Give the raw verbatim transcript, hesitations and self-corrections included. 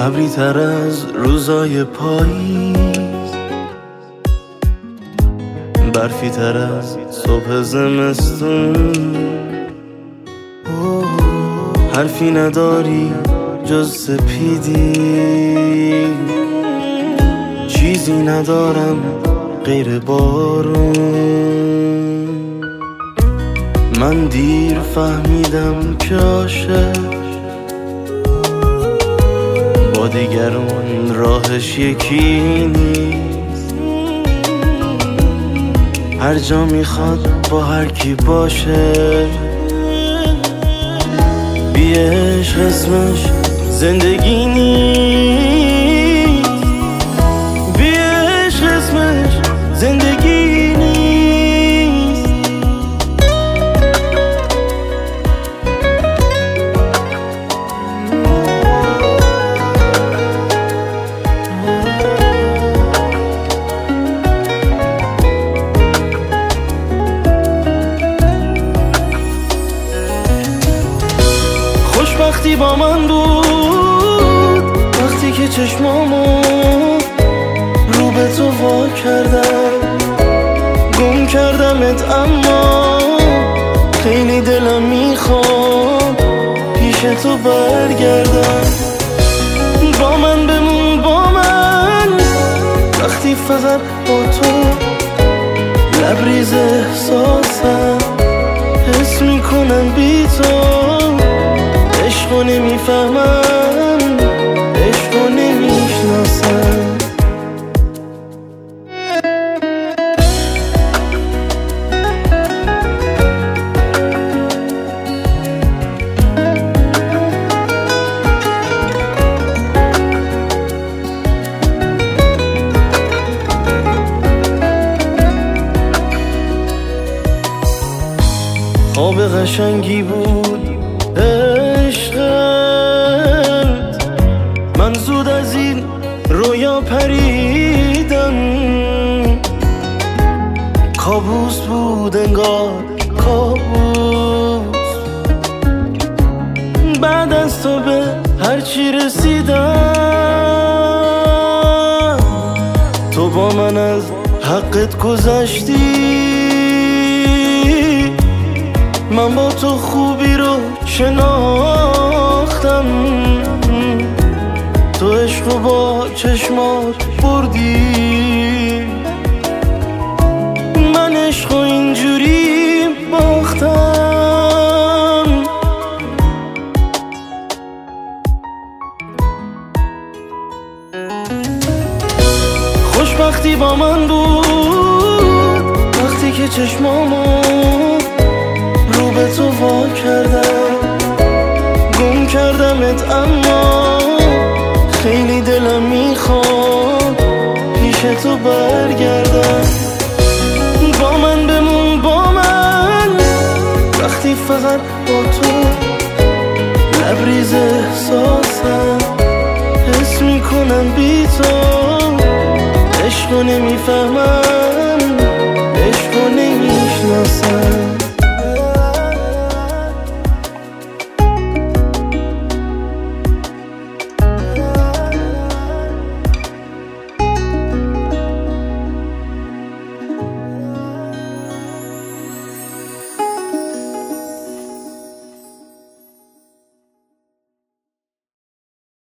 ابری تر از روزای پاییز، برفی تر از صبح زمستون. حرفی نداری جز سپیدی، چیزی ندارم غیر بارون. من دیر فهمیدم که عاشق با دیگران راهش یکی نیست. هر جا میخواد با هر کی باشه، بی عشق اسمش زندگی نیست. بی عشق اسمش زندگی نیست. خوشبختی با من بود وقتی که چشمامو رو به تو وا کردم. گم کردمت اما خیلی دلم میخواد پیش تو برگردم. با من بمون با من وقتی فقط با تو لبریز احساسم. حس میکنم بی تو عشقو نمیفهمم، عشقو نمیشناسم. خواب قشنگی بود عشقت، من زود از این رویا پریدم. کابوس بود انگار کابوس، بعد از تو به هرچی رسیدم. تو با من از حقت گذشتی، من با تو خوبی رو شناختم. تو عشقو با چشمات بردی، من عشقو اینجوری باختم. خوشبختی با من بود وقتی که چشمامو رو به تو وا کردم. گم کردمت اما خیلی دلم میخواد پیش تو برگردم. با من بمون با من وقتی فقط با تو لبریز احساسم. حس میکنم بی تو عشقو نمیفهمم،